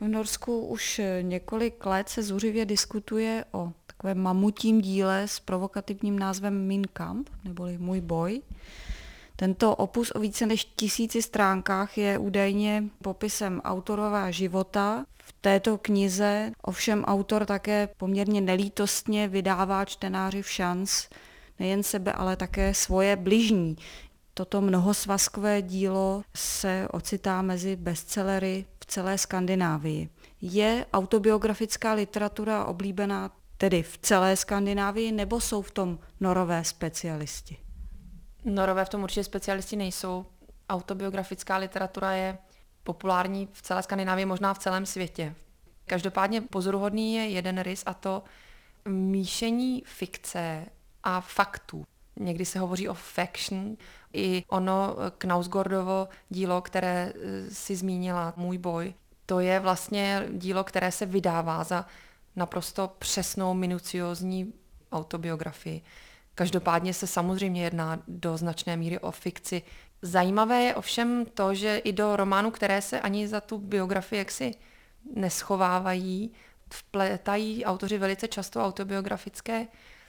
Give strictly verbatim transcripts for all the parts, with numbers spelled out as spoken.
V Norsku už několik let se zuřivě diskutuje o takovém mamutím díle s provokativním názvem Min Kamp, neboli Můj boj. Tento opus o více než tisíci stránkách je údajně popisem autorova života. V této knize ovšem autor také poměrně nelítostně vydává čtenáři v šanc nejen sebe, ale také svoje bližní. Toto mnohosvazkové dílo se ocitá mezi bestsellery v celé Skandinávii. Je autobiografická literatura oblíbená tedy v celé Skandinávii, nebo jsou v tom Norové specialisti? Norové v tom určitě specialisti nejsou. Autobiografická literatura je populární v celé Skandinávii, možná v celém světě. Každopádně pozoruhodný je jeden rys, a to míšení fikce a faktů. Někdy se hovoří o faction. I ono Knausgårdovo dílo, které si zmínila, Můj boj, to je vlastně dílo, které se vydává za naprosto přesnou, minuciózní autobiografii. Každopádně se samozřejmě jedná do značné míry o fikci. Zajímavé je ovšem to, že i do románů, které se ani za tu biografii jaksi neschovávají, vpletají autoři velice často autobiografické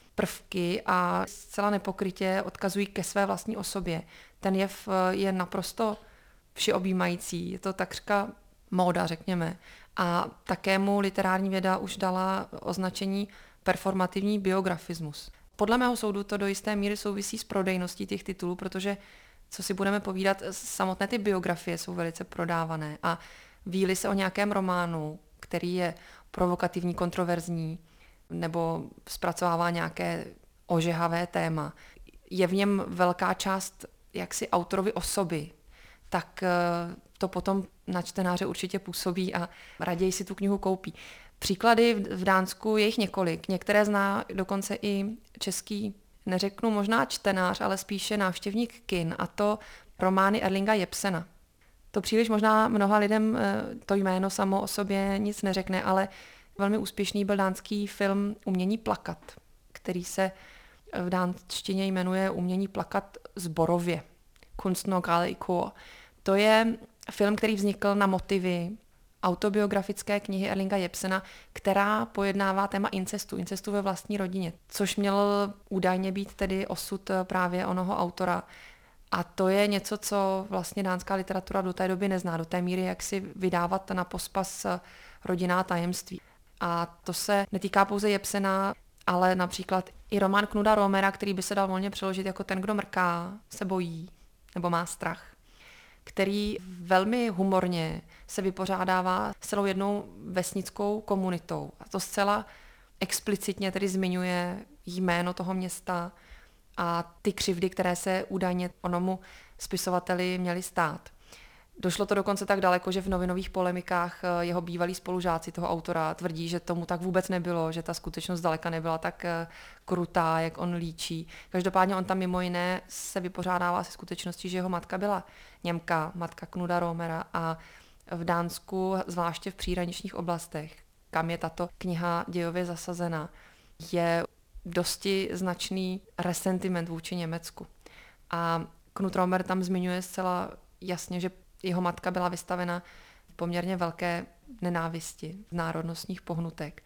prvky a zcela nepokrytě odkazují ke své vlastní osobě. Ten jev je naprosto všeobjímající, je to takřka móda, řekněme. A také mu literární věda už dala označení performativní biografismus. Podle mého soudu to do jisté míry souvisí s prodejností těch titulů, protože, co si budeme povídat, samotné ty biografie jsou velice prodávané a ví-li se o nějakém románu, který je provokativní, kontroverzní, nebo zpracovává nějaké ožehavé téma, je v něm velká část jaksi autorovy osoby, tak to potom na čtenáře určitě působí a raději si tu knihu koupí. Příklady v Dánsku je jich několik. Některé zná dokonce i český, neřeknu možná čtenář, ale spíše návštěvník kin, a to romány Erlinga Jepsena. To příliš možná mnoha lidem to jméno samo o sobě nic neřekne, ale velmi úspěšný byl dánský film Umění plakat, který se v dánštině jmenuje Umění plakat zborově. Kunst nog alle i kor. To je film, který vznikl na motivy autobiografické knihy Erlinga Jepsena, která pojednává téma incestu, incestu ve vlastní rodině, což měl údajně být tedy osud právě onoho autora. A to je něco, co vlastně dánská literatura do té doby nezná, do té míry, jak si vydávat na pospas rodinná tajemství. A to se netýká pouze Jepsena, ale například i román Knuda Romera, který by se dal volně přeložit jako Ten, kdo mrká, se bojí nebo má strach, který velmi humorně se vypořádává s celou jednou vesnickou komunitou. A to zcela explicitně tedy zmiňuje jméno toho města a ty křivdy, které se údajně onomu spisovateli měly stát. Došlo to dokonce tak daleko, že v novinových polemikách jeho bývalí spolužáci toho autora tvrdí, že tomu tak vůbec nebylo, že ta skutečnost daleka nebyla tak krutá, jak on líčí. Každopádně on tam mimo jiné se vypořádává se skutečností, že jeho matka byla Němka, matka Knuda Romera, a v Dánsku, zvláště v příhraničních oblastech, kam je tato kniha dějově zasazena, je dosti značný resentiment vůči Německu. A Knud Romer tam zmiňuje zcela jasně, že jeho matka byla vystavena poměrně velké nenávisti, národnostních pohnutek.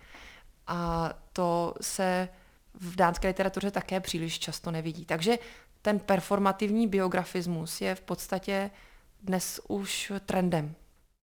A to se v dánské literatuře také příliš často nevidí. Takže ten performativní biografismus je v podstatě dnes už trendem.